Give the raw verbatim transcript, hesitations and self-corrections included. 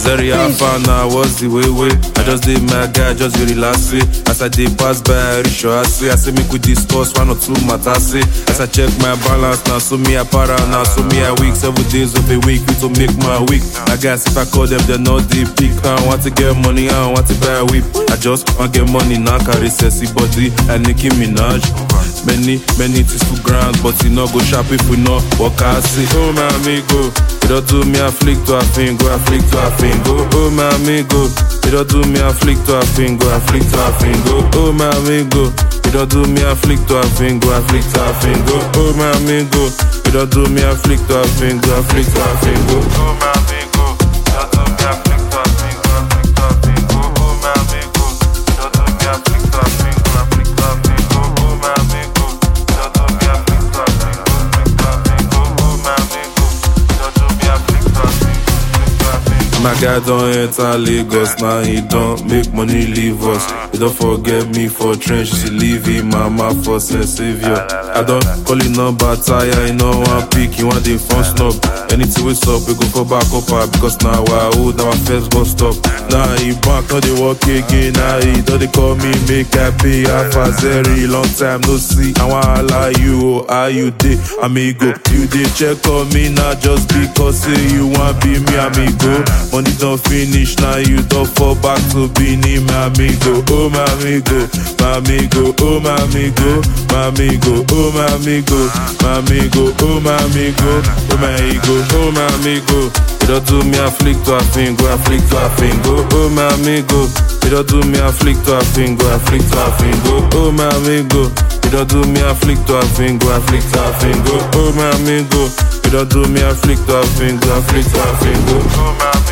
Zeri Alpha now, what's the way way? I just did my guy, just very last way. As I did pass by, I reach your ass. I say me could discuss one or two matters. As I check my balance now, so me a para now, so me a week, seven days of a week to make my week. I guess if I call them, they're not the pick. I don't want to get money, I don't want to buy a whip. I just want to get money now, carry sexy body and Nicki Minaj. Many, many things to ground, but you know go sharp if we know what I see. Oh my amigo, you don't do me a flick to a finger, a flick to a finger. Oh my amigo, you don't do me a flick to a finger, a flick to a finger. Oh my amigo, you don't do me a flick to a finger, a flick to a finger. Oh my amigo, you don't do me a flick to a finger, a flick to a finger. Oh my amigo, you don't do me a flick to a finger, a flick to a finger. Oh my amigo, you don't do me a flick to a finger, a flick to a finger. Oh my amigo, you don't do me a flick to a finger, a flick to a finger. Oh my amigo, you don't do me a flick to a finger, flick to a finger. My guy don't enter Lagos, now he don't make money leave us. He don't forget me for trench, she leave him, mama for savior. I don't call it number tire, you know one pick, you want the phone stop. Anything we stop, we go for back up, because now I old, now I first bus stop. Now he back, now they walk again, now he don't they call me, make I pay half a zeri, long time no see. I wanna lie you, oh, how you did, amigo. You did check on me, now just because say you want be me, amigo. Money don't finish, now you don't fall back to being my amigo. Oh my amigo, my amigo, oh my amigo, my amigo, oh my amigo, my amigo, oh my amigo, oh my ego, oh my amigo. You don't do me a flick to a finger, a flick to a finger. Oh my amigo, you don't do me a flick to a finger, a flick to a finger. Oh my amigo, you don't do me a flick to a finger, a flick to a finger. Oh my amigo, you don't do me a flick to a finger, a flick to a finger. Oh my amigo.